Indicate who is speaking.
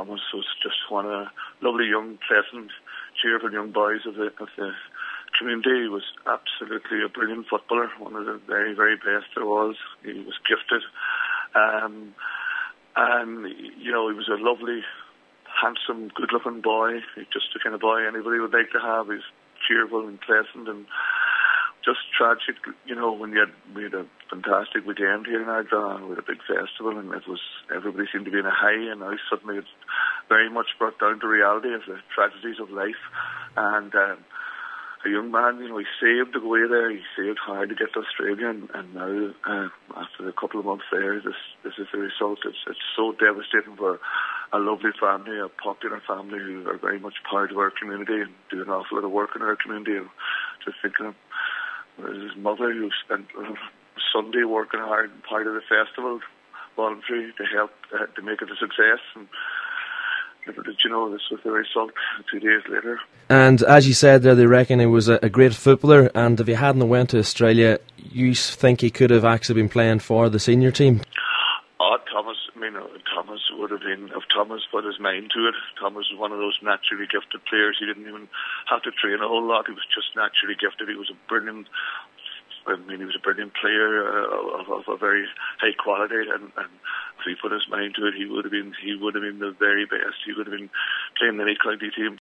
Speaker 1: Thomas was just one of the lovely young, pleasant, cheerful young boys of the community. He was absolutely a brilliant footballer, one of the very, very best there was. He was gifted. And, you know, he was a lovely, handsome, good-looking boy. Just the kind of boy anybody would like to have. He's cheerful and pleasant and just tragic, you know, when we had a fantastic weekend here in Ardara. We had a big festival, and everybody seemed to be in a high, and now suddenly it's very much brought down to reality of the tragedies of life. And a young man, you know, he saved to go away there. He saved hard to get to Australia, and now after a couple of months there, this is the result. It's so devastating for a lovely family, a popular family who are very much part of our community and do an awful lot of work in our community. And just thinking of his mother, who spent Sunday working hard, part of the festival, voluntary, to help to make it a success. And never did you know this was the result 2 days later.
Speaker 2: And as you said there, they reckon he was a great footballer, and if he hadn't went to Australia, you think he could have actually been playing for the senior team?
Speaker 1: Thomas would have been, if Thomas put his mind to it. Thomas was one of those naturally gifted players. He didn't even have to train a whole lot. He was just naturally gifted. He was a brilliant player of a very high quality, and if he put his mind to it, he would have been the very best. He would have been playing in any county team.